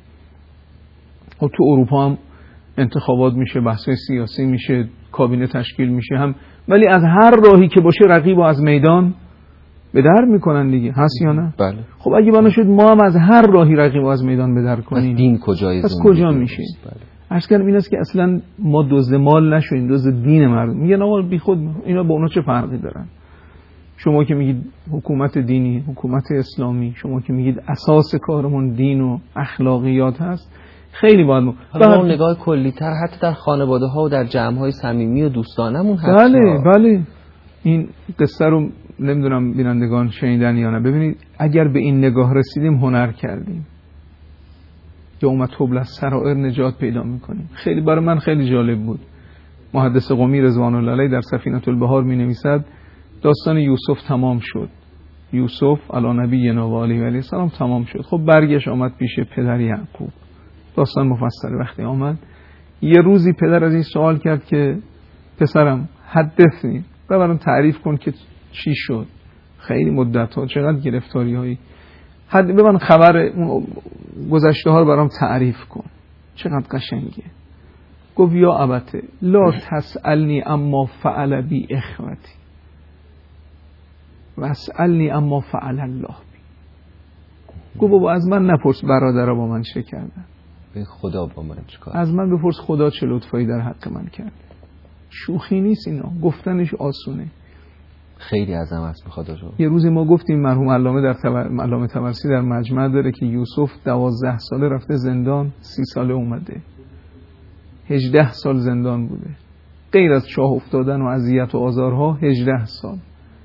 خب تو اروپا هم انتخابات میشه، بحث‌های سیاسی میشه، کابینه تشکیل میشه هم، ولی از هر راهی که باشه رقیب رو از میدان به در میکنن دیگه، هست یا نه؟ بله. خب اگه بنا شد ما هم از هر راهی رقیب از میدان به در کنیم، از دین کجای از کجا میشه؟ بله. عرض کردم این است که اصلا ما دزد مال نشویم، دزد دین مردم. میگن آقا بی خود اینا با اونا چه فرقی دارن؟ شما که میگید حکومت دینی، حکومت اسلامی، شما که میگید اساس کارمون دین و اخلاقیات هست، خیلی باید ما حالا اون نگاه کلی‌تر حتی در خانواده‌ها و در جمع‌های صمیمی و دوستانمون هست. بله بله. این قصه رو نمیدونم بینندگان شنیدن یا نه. ببینید اگر به این نگاه رسیدیم هنر کردیم، یوم تبلی السرائر نجات پیدا میکنیم. خیلی برای من خیلی جالب بود. محدث قمی رضوان الله علیه در سفینة البحار می نویسد داستان یوسف تمام شد. یوسف علی نبینا و علیه و علیه السلام تمام شد. خب برگشت آمد پیش پدر یعقوب. داستان مفصل وقتی آمد یه روزی پدر از این سوال کرد که پسرم حدثنی، برام تعریف کن که چی شد. خیلی مدت ها چقدر گرفتاری هایی، حد به من خبر گذشته ها رو برام تعریف کن، چقدر قشنگه. گفت یا ابته لا تسألنی اما فعل بی اخوتی و اسألنی اما فعل الله بی. گفت بابا از من نپرس برادرها با من چه کردن، خدا با من چیکار، از من بپرس خدا چه لطفایی در حق من کرد. شوخی نیست اینا، گفتنش آسونه. خیلی عظمت میخواد. یه روزی ما گفتیم مرحوم علامه در تبر... علامه طبرسی در مجمع داره که یوسف دوازده ساله رفته زندان، سی ساله اومده، هجده سال زندان بوده، غیر از چاه افتادن و اذیت و آزارها هجده سال.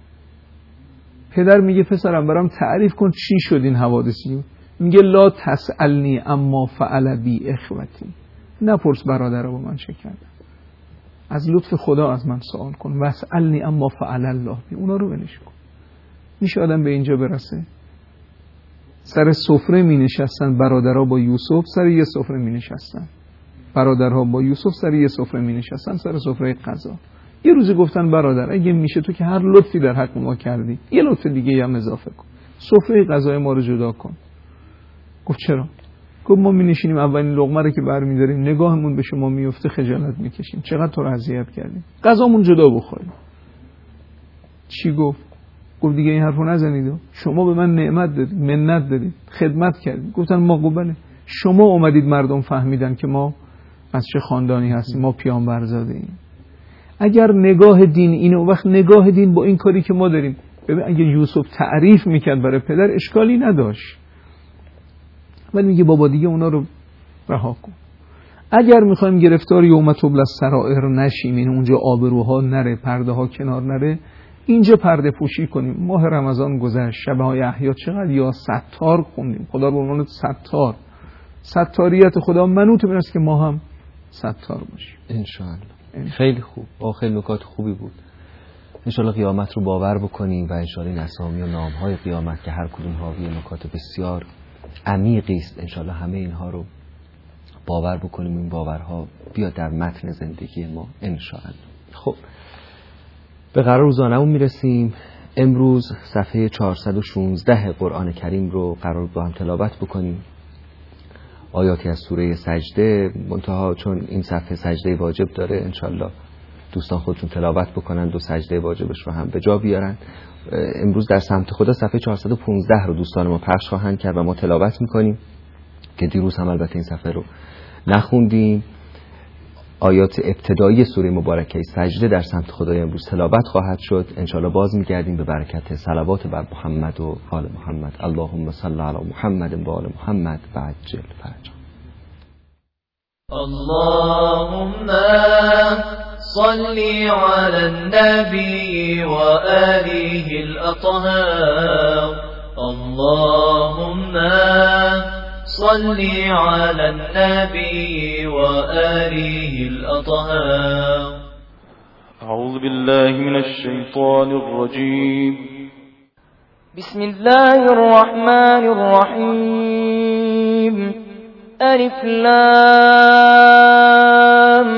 پدر میگه پسرم برام تعریف کن چی شد این حوادثی. میگه لا تسألنی اما فعل بی اخوتی، نپرس برادر با من چه کردن، از لطف خدا از من سوال کن. واسألنی اما فعل الله بی، اونا رو ولش کن. میشه آدم به اینجا برسه؟ سر سفره می نشستن برادرها با یوسف، سر یه سفره می نشستن. برادرها با یوسف سر یه سفره می نشستن، سر سفره غذا. یه روزی گفتن برادر اگه میشه تو که هر لطفی در حق ما کردی یه لطف دیگه هم اضافه کن، سفره غذای ما رو جدا کن. گفت چرا؟ گفت ما می نشینیم اولین لقمه رو که برمی‌داریم نگاهمون به شما میفته خجالت میکشیم، چقدر تو رو اذیت کردیم، غذامون جدا بخوریم. چی گفت؟ گفت دیگه این حرفو نزنید، شما به من نعمت دادید، منت دادید، خدمت کردید. گفتن ما قبله، شما اومدید مردم فهمیدن که ما از چه خاندانی هستیم، ما پیامبرزاده ایم. اگر نگاه دین اینه، وقت نگاه دین با این کاری که ما داریم، ببین اگه یوسف تعریف میکرد برای پدر اشکالی نداشت، ولی میگه بابا دیگه اونا رو رها کن. اگر میخوایم گرفتار یوم تبلی السرائر نشیم، این اونجا آبروها نره، پرده ها کنار نره، اینجا پرده پوشی کنیم. ماه رمضان گذشت، شب های احیا چقدر یا ستار خوندیم، خدا به عنوان ستار، ستاریت خدا منوط به است که ما هم ستار باشیم ان شاء الله. خیلی خوب، خیلی نکات خوبی بود. ان شاء الله قیامت رو باور بکنیم و ان شاء الله این اسامی و نام های قیامت که هر کدوم حاوی نکات بسیار عمیقی است، ان شاء الله همه اینها رو باور بکنیم، این باورها بیاد در متن زندگی ما ان شاء الله. خب به قرار روزانه‌مون میرسیم. امروز صفحه چهارصد و شانزده قرآن کریم رو قرار با هم تلاوت بکنیم. آیاتی از سوره سجده، منتها چون این صفحه سجده واجب داره انشالله دوستان خودشون تلاوت بکنن و سجده واجبش رو هم به جا بیارن. امروز در سمت خدا صفحه چهارصد و پانزده رو دوستان ما پخش خواهند کرد و ما تلاوت میکنیم که دیروز هم البته این صفحه رو نخوندیم. آیات ابتدایی سوره مبارکه سجده در سمت خدای امروز تلاوت خواهد شد. انشالله باز میگردیم به برکت صلوات بر محمد و آل محمد. اللهم صل علی محمد و آل محمد و عجل فرجهم. اللهم صل على النبي وآله الأطهار. اللهم صل على النبي وآله الأطهار. أعوذ بالله من الشيطان الرجيم. بسم الله الرحمن الرحيم. ألف لام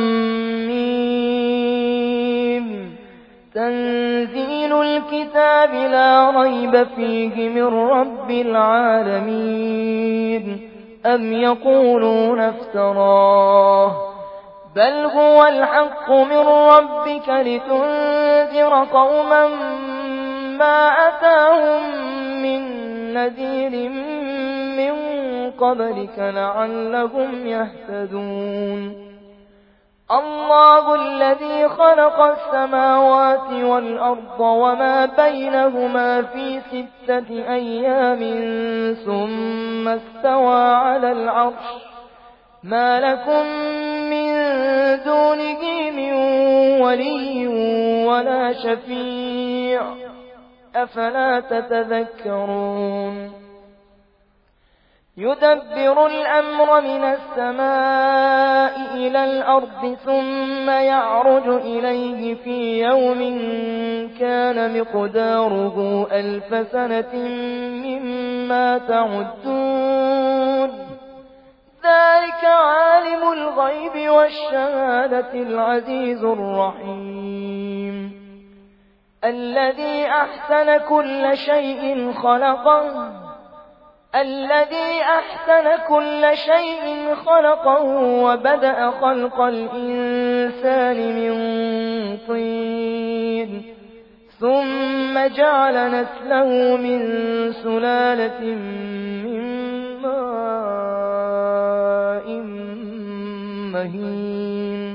ميم. تنزيل الكتاب لا ريب فيه من رب العالمين. أم يقولون افتراه بل هو الحق من ربك لتنذر قوما ما أتاهم من نذير من قبلك لعلهم يهتدون. الله الذي خلق السماوات والأرض وما بينهما في ستة أيام ثم استوى على العرش. ما لكم من دونه من ولي ولا شفيع أفلا تتذكرون. يدبر الأمر من السماء إلى الأرض ثم يعرج إليه في يوم كان مقداره ألف سنة مما تعدون. ذلك عالم الغيب والشهادة العزيز الرحيم. الذي أحسن كل شيء خلقه الذي أحسن كل شيء خلقه وبدأ خلق الإنسان من طين ثم جعل نسله من سلالة من ماء مهين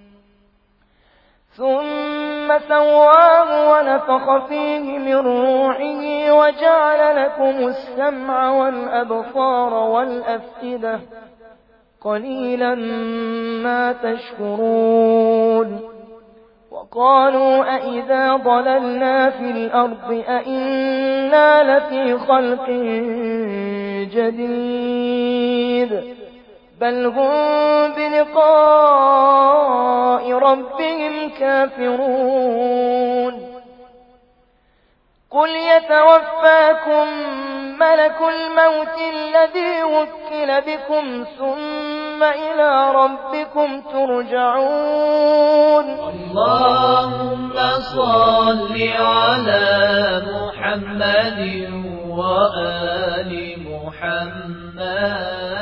ثم سواه ونفخ فيه من روحه وجعل لكم السمع والأبصار والأفئدة قليلا ما تشكرون. وقالوا أئذا ضللنا في الأرض أئنا لفي خلق جديد بل هم بلقاء ربهم كافرون. قل يتوفاكم ملك الموت الذي وكل بكم ثم إلى ربكم ترجعون. اللهم صل على محمد وآل محمد.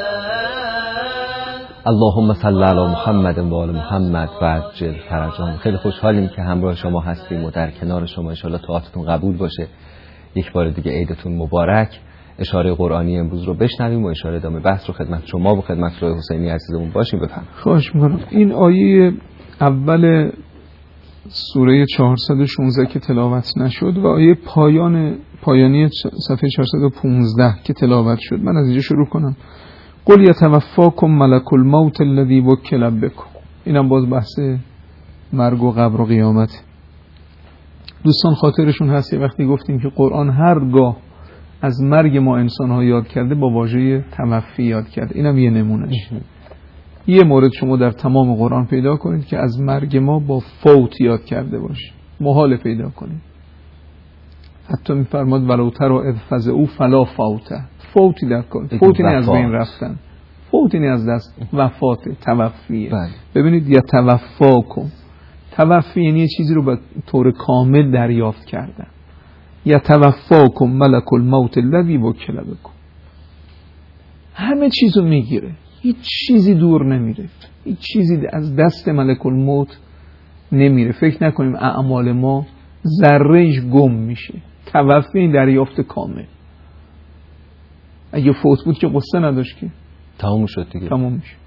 اللهم صل علی محمد و آل محمد و عجل فرجهم. خیلی خوشحالیم که همراه شما هستیم و در کنار شما. ان شاءالله طاعتتون قبول باشه. یک بار دیگه عیدتون مبارک. اشاره قرآنی امروز رو بشنویم و اشاره ادامه بحث رو خدمت شما و خدمت روح حسینی عزیزمون باشیم. بفرمایید. خواهش می‌کنم. این آیه اول سوره چهارصد و شانزده که تلاوت نشد و آیه پایان پایانی صفحه چهارصد و پانزده که تلاوت شد، من از اینجا شروع کنم. قل یتوفاکم ملک الموت الذی وکل بکم. اینم باز بحث مرگ و قبر و قیامت. دوستان خاطرشون هست وقتی گفتیم که قرآن هرگاه از مرگ ما انسان‌ها یاد کرده با واژه توفی یاد کرده. اینم یه نمونهش. یه مورد شما در تمام قرآن پیدا کنید که از مرگ ما با فوت یاد کرده باشه. محال پیدا کنید. حتی می‌فرماد ولو تری اذ فزعوا فلا فوت. فوتی در کن. فوتی از بین رفتن. فوتی از دست وفات، توفیه. بله. ببینید یا توفاکم. توفی یعنی یه چیزی رو به طور کامل دریافت کردن. یا توفاکم ملک الموت الذی وکل بکم. همه چیزو میگیره. هیچ چیزی دور نمیره. هیچ چیزی از دست ملک الموت نمیره. فکر نکنیم اعمال ما ذره‌اش گم میشه. توفی دریافت کامل. اگه فوت بود که قصه نداشت که تمام شد دیگه. تمام میشه.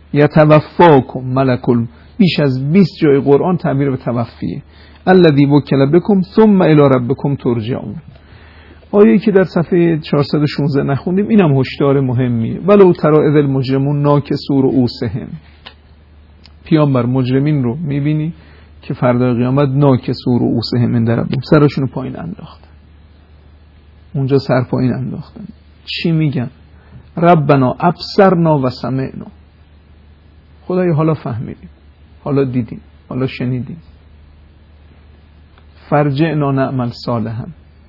یتوفاکم ملک ال بیش از بیست جای قرآن تعبیر به توفیه. الذی وکل بکم ثم الی ربکم ترجعون. آیه‌ای که در صفحه چهارصد و شانزده نخوندیم اینم هشدار مهمیه. ولو تری اذ المجرمون ناکسوا رؤوسهم. پیامبر مجرمین رو میبینی که فردا قیامت ناکسوا رؤوسهم عند ربهم، سرشون پایین انداختن. اونجا سر پایین انداختن. چی میگن؟ ربنا ابصرنا و سمعنا. خدای حالا فهمیدیم، حالا دیدیم، حالا شنیدیم. فرجعنا نعمل صالحا.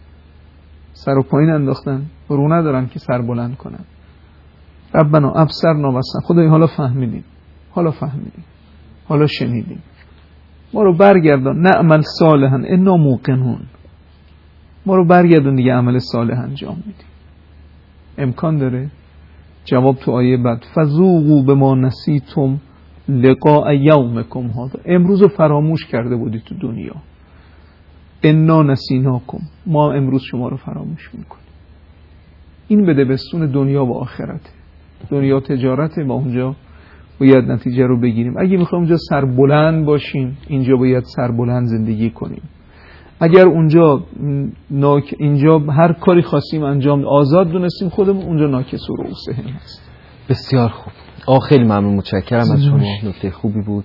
سر و پایین انداختن، رو ندارن که سر بلند کنن. ربنا ابصرنا و سمعنا. خدای حالا فهمیدیم، حالا فهمیدیم، حالا شنیدیم. ما رو برگردان، نعمل صالحا انا موقنون. ما رو برگردون دیگه عمل صالح انجام میدیم. امکان داره؟ جواب تو آیه بعد فذوقوا بما نسیتم لقاء یومکم هذا. امروز رو فراموش کرده بودی تو دنیا. انا نسیناکم. ما امروز شما رو فراموش میکنیم. این بده بستون دنیا و آخرته. دنیا تجارته و اونجا باید نتیجه رو بگیریم. اگه میخوایم اونجا سربلند باشیم، اینجا باید سربلند زندگی کنیم. اگر اونجا ناک اینجا هر کاری خواستیم انجام آزاد دونستیم خودمون، اونجا ناکس و رؤوسهم هست. بسیار خوب. آه خیلی ممنون، متشکرم از شما. نکته خوبی بود.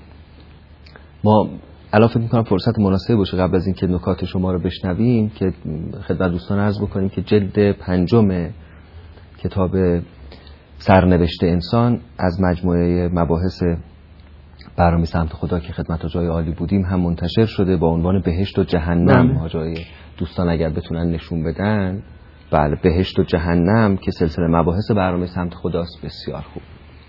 ما الان فکر می‌کنم فرصت مناسبی باشه قبل از اینکه نکات شما رو بشنویم که خدمت دوستان عرض بکنیم که جلد پنجم کتاب سرنوشت انسان از مجموعه مباحث برنامه سمت خدا که خدمت جای عالی بودیم هم منتشر شده با عنوان بهشت و جهنم. حاجای دوستان اگر بتونن نشون بدن، بله، بهشت و جهنم که سلسله مباحث برنامه سمت خداست. بسیار خوب.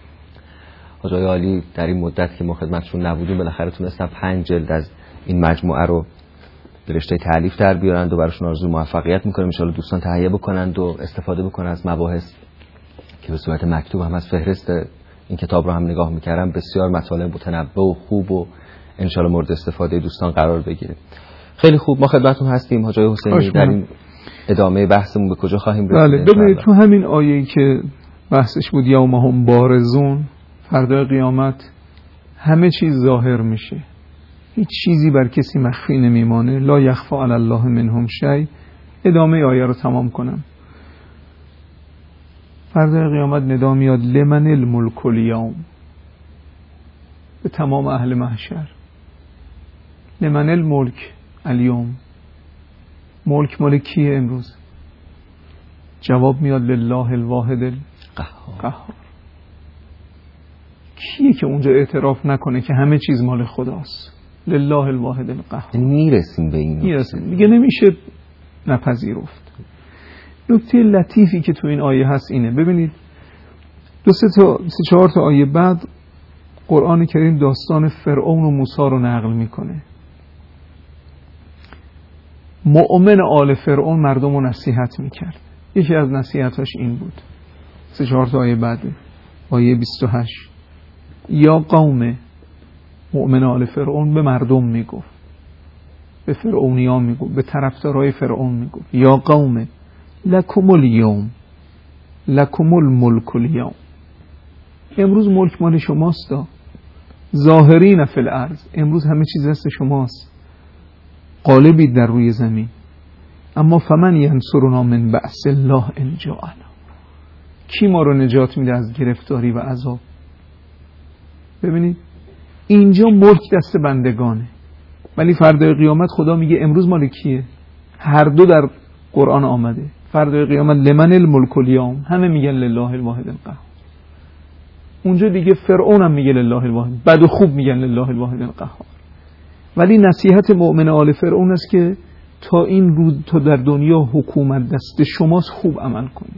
حاجای عالی در این مدت که ما خدمتشون نبودیم بالاخره تونستن پنج جلد از این مجموعه رو به رشته تالیف در بیارند و براشون آرزوی موفقیت می‌کنیم. ان شاءالله دوستان تهیه بکنند و استفاده بکنن از مباحث که به صورت مکتوب هم از فهرست این کتاب رو هم نگاه میکردم. بسیار مطالب متنوع و خوب و انشالله مورد استفاده دوستان قرار بگیره. خیلی خوب، ما خدمتتون هستیم حاجی حسینی. در این ادامه بحثمون به کجا خواهیم رسید؟ بله، ببینید تو همین آیه‌ای که بحثش بود یومهم بارزون، فردا قیامت همه چیز ظاهر میشه، هیچ چیزی بر کسی مخفی نمیمانه. لا یخفی علی الله منهم شیء. ادامه آیه رو تمام کنم. فردا قیامت ندا میاد لمن الملک الیوم، به تمام اهل محشر. لمن الملک الیوم، ملک مال کیه امروز؟ جواب میاد لله الواحد القهار. کیه که اونجا اعتراف نکنه که همه چیز مال خداست؟ لله الواحد القهار. میرسیم به این میرسیم دیگه، نمیشه نپذیرفت. نکته لطیفی که تو این آیه هست اینه، ببینید دو سه تا سه چهار تا آیه بعد قرآن کریم داستان فرعون و موسی رو نقل میکنه. مؤمن آل فرعون مردم رو نصیحت میکرد. یکی از نصیحتاش این بود، سه چهار تا آیه بعد، آیه بیست و هشت. یا قوم، مؤمن آل فرعون به مردم میگفت، به فرعونیان میگفت، به طرفدارای فرعون میگفت، یا قوم لکم الیوم لکم الملک الیوم. امروز ملک مال شماست، ظاهرین فی الارض، امروز همه چیز دست شماست، غالبید در روی زمین. اما فمن ینصرنا من بأس الله ان جاءنا. کی ما رو نجات میده از گرفتاری و عذاب؟ ببینید اینجا ملک دست بندگانه، ولی فردای قیامت خدا میگه امروز مال کیه؟ هر دو در قرآن آمده. فردای قیامت لمن الملک الیوم، همه میگن لله الواحد القهار. اونجا دیگه فرعون هم میگه لله الواحد، بد و خوب میگن لله الواحد القهار. ولی نصیحت مؤمن آل فرعون است که تا این روز، تا در دنیا حکومت دست شماست، خوب عمل کنید.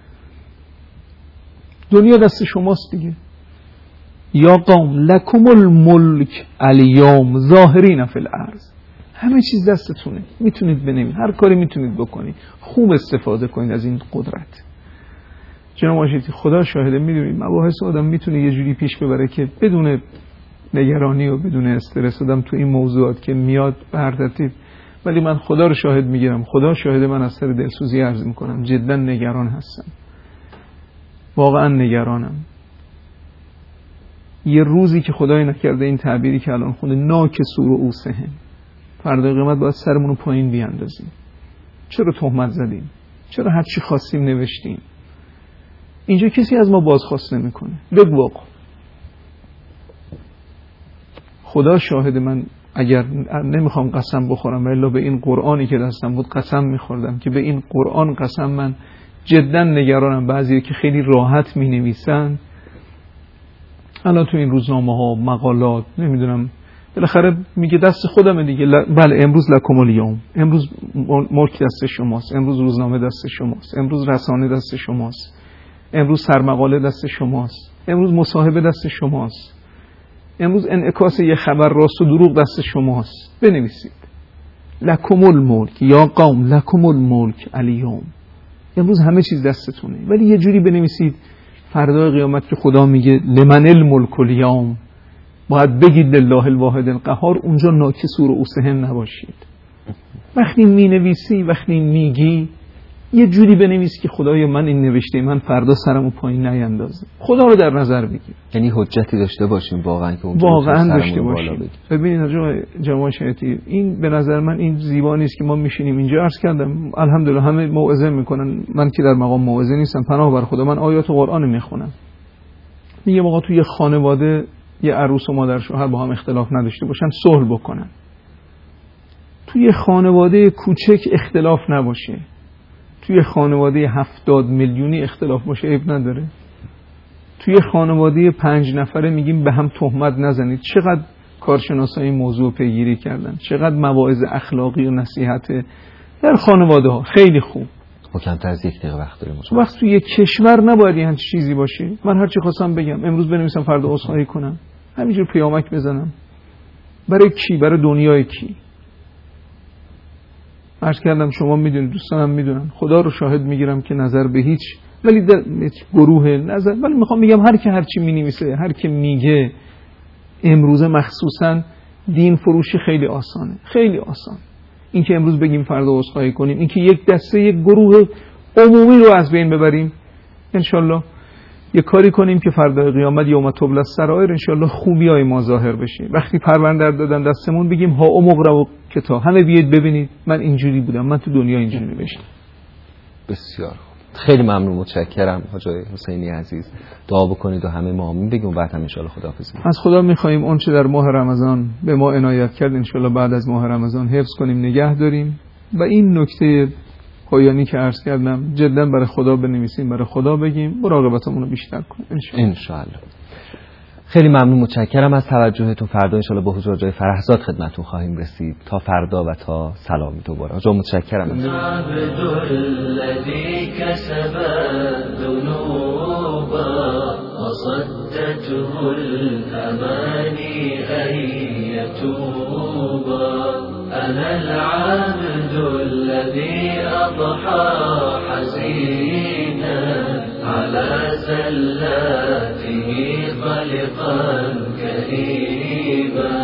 دنیا دست شماست دیگه. یا قوم لکم الملک الیوم ظاهرین فی الارض، همه چیز دستتونه، میتونید بنوید، هر کاری میتونید بکنید، خوب استفاده کنید از این قدرت. جناب آشتی خدا شاهده، میدونید مباحث آدم میتونه یه جوری پیش ببره که بدون نگرانی و بدون استرس آدم تو این موضوعات که میاد به هر ترتیب. ولی من خدا رو شاهد میگیرم، خدا شاهده، من از سر دلسوزی عرض میکنم جدا نگران هستم، واقعا نگرانم. یه روزی که خدای نکرده این تعبیری که الان خونده ناک سور و اوسهم، فردا قیامت باید سرمون رو پایین بیاندازیم. چرا تهمت زدیم؟ چرا هر چی خواستیم نوشتیم؟ اینجا کسی از ما بازخواست نمیکنه. بگو آقا خدا شاهد، من اگر نمیخوام قسم بخورم ولی به این قرآنی که دستم بود قسم میخوردم که به این قرآن قسم، من جدا نگرانم. بعضی که خیلی راحت می نویسن الان تو این روزنامه ها مقالات نمیدونم بالاخره میگه دست خودمه دیگه. بله امروز لکم الیوم، امروز ملک دست شماست، امروز روزنامه دست شماست، امروز رسانه دست شماست، امروز سرمقاله دست شماست، امروز مصاحبه دست شماست، امروز انعکاس یه خبر راست و دروغ دست شماست. بنویسید لکم الملک یا قوم لکم الملک الیوم، امروز همه چیز دستتونه. ولی یه جوری بنویسید فردای قیامت که خدا میگه لمن الملک الیوم، باید بگید لله الواحد القهار، اونجا ناکسور و اوسهم نباشید. وقتی می نویسی، وقتی میگی، یه جوری بنویس که خدایا من این نوشته من فردا سرمو پایین نیندازه، خدا رو در نظر بگیر. یعنی حجتی داشته باشیم واقعا که اونجا واقعا داشته باشیم. ببینید جماعت شریعتی، این به نظر من این زیبا نیست که ما میشینیم اینجا. عرض کردم الحمدلله همه موعظه میکنن، من که در مقام موعظه نیستم، پناه بر خدا، من آیات قرآن میخونم. میگه آقا توی یه خانواده یه عروس و مادر شوهر با هم اختلاف نداشته باشن، صلح بکنن. توی خانواده کوچک اختلاف نباشه، توی خانواده هفتاد میلیونی اختلاف باشه عیب نداره. توی خانواده پنج نفره میگیم به هم تهمت نزنید. چقدر کارشناسای این موضوع پیگیری کردن، چقدر مواعظ اخلاقی و نصیحت در خانواده ها خیلی خوب. ما کمتر از یک دقیقه وقت داریم. وقت توی یک کشور نباید این چیزی باشه. من هر چی خواستم بگم امروز بنویسم فردا عذرخواهی کنم، همینجور پیامک بزنم. برای کی؟ برای دنیای کی؟ عرض کردم شما میدونید، دوستانم میدونن، خدا رو شاهد میگیرم که نظر به هیچ ولی در هیچ گروه نظر، ولی میخوام میگم هر کی هر چی مینویسه، هر کی میگه، امروز مخصوصا دین فروشی خیلی آسانه، خیلی آسان. این که امروز بگیم فردا عذرخواهی کنیم، این که یک دسته یک گروه عمومی رو از بین ببریم، انشالله یه کاری کنیم که فردا قیامت یوم تبلی السرائر انشالله خوبیای ما ظاهر بشه. وقتی پرونده دادن دستمون بگیم ها امقرا کتاب، همه بیاید ببینید من اینجوری بودم، من تو دنیا اینجوری نوشتم. بسیار خیلی ممنون، متشکرم حاج حسینی عزیز. دعا بکنید و همه ما آمین بگیم و بعد هم ان شاء الله خداحافظی. از خدا می‌خوایم اون چه در ماه رمضان به ما عنایت کرد ان شاء الله بعد از ماه رمضان حفظ کنیم، نگه داریم و این نکته پایانی که عرض کردم جدا برای خدا بنویسیم، برای خدا بگیم، مراقبتمون رو بیشتر کنیم ان شاء الله. خیلی ممنون، متشکرم از توجهتون. فردا ان شاء الله با حضور جای فرهزاد خدمتتون خواهیم رسید. تا فردا و تا سلامی دوباره. آقا متشکرم. أنا العبد الذي أضحى حزينا على زلاته خلقا كئيبا.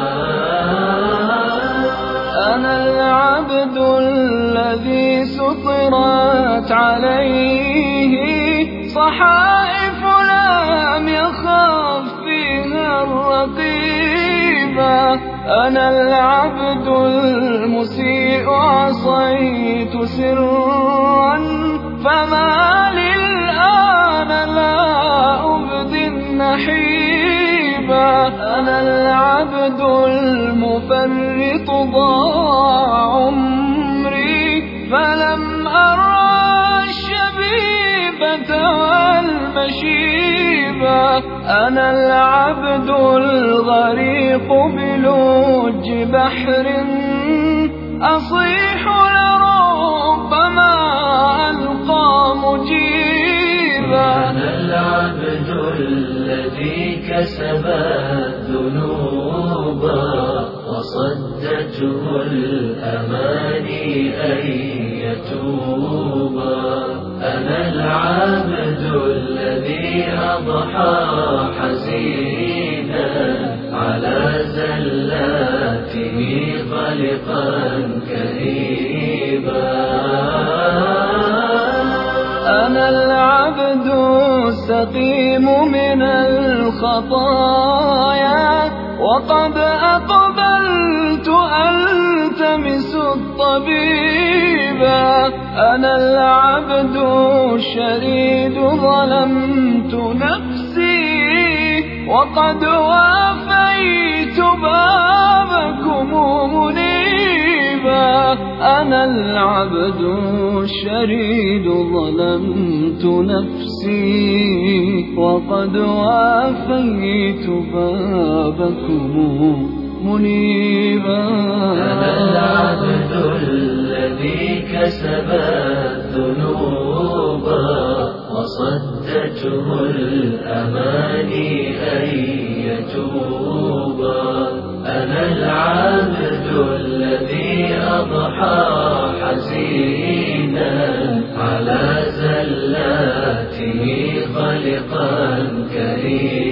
أنا العبد الذي سطرت عليه صحائف لم يخاف فيها الرقيبا. أنا العبد المسيء عصيت سرا فما للآن لا أبدي النحيبا. أنا العبد المفرط ضاع عمري فلم أرى الشبيبة والمشيبة. أنا العبد الغريق بلوج بحر أصيح لربما ألقى مجيبا. أنا العبد الذي كسب الذنوب وصدته الأماني أن يتوبا. أنا العبد الذي أضحى حزينا على زلاته خلقا كئيبا. أنا العبد واستقيم من الخطايا، وقد أقبلت ألتمس الطبيبا. أنا العبد الشريد ظلمت نفسي، وقد وافيت بابكم منيبا. أنا العبد الشريد ظلمت نفسي، وقد وافيت بابكم منيبا. أنا العبد الذي كسب الذنوب، وصدته الأماني أن يتوبا. أنا العبد الذي أضحى حزينا على زلاته خلقا كريما.